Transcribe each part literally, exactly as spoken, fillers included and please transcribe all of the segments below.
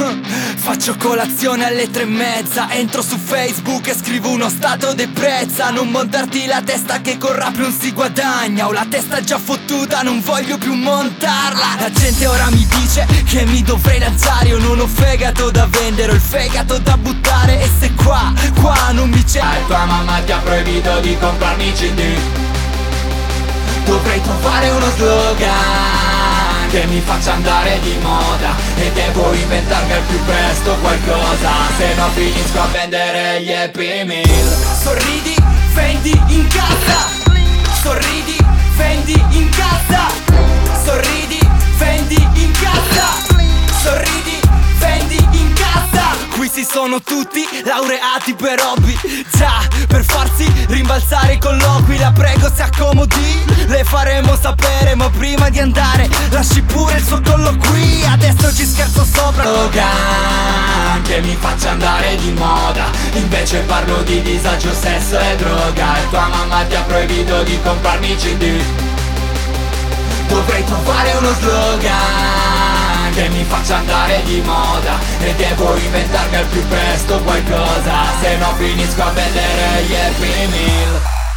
Faccio colazione alle tre e mezza, entro su Facebook e scrivo uno stato d'ebbrezza. Non montarti la testa che con rap non si guadagna. Ho la testa già fottuta, non voglio più montarla. La gente ora mi dice che mi dovrei lanciare. Io non ho fegato da vendere, ho il fegato da buttare. E se qua, qua non mi c'è, ah, tua mamma ti ha proibito di comprarmi i C D. Dovrei trovare uno slogan che mi faccia andare di moda e devo inventarmi al più presto qualcosa, se no finisco a vendere gli Happy Meal. Sorridi, vendi in casa. Sorridi, vendi in casa. Sorridi, vendi in casa. Sorridi, vendi in casa. Qui si sono tutti laureati per hobby, già, per farsi rimbalzare i colloqui. La prego si accomodi, le faremo sapere, ma prima di andare lasci pure il suo collo qui. Adesso ci scherzo sopra. Slogan che mi faccia andare di moda, invece parlo di disagio, sesso e droga. E tua mamma ti ha proibito di comprarmi i C D. Dovrei trovare uno slogan che mi faccia andare di moda e devo inventarmi al più presto qualcosa, se no finisco a vendere gli Happy Meal.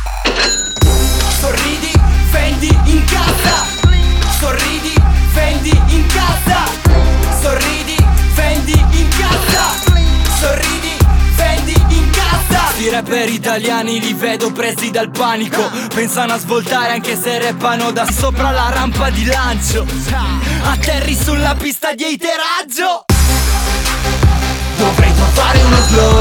Sorridi, vendi in casa. Sorridi, vendi in casa. Sorridi, vendi in casa. Sorridi, vendi in casa. I rapper italiani li vedo presi dal panico, pensano a svoltare anche se rappano da sopra la rampa di lancio. Atterri sulla pista di eiteraggio. Dovrei trovare uno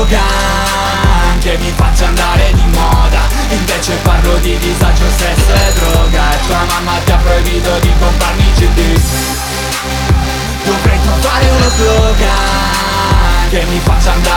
slogan che mi faccia andare di moda, invece parlo di disagio, sesso e droga. E tua mamma ti ha proibito di comprarmi i C D. Dovrei trovare uno slogan che mi faccia andare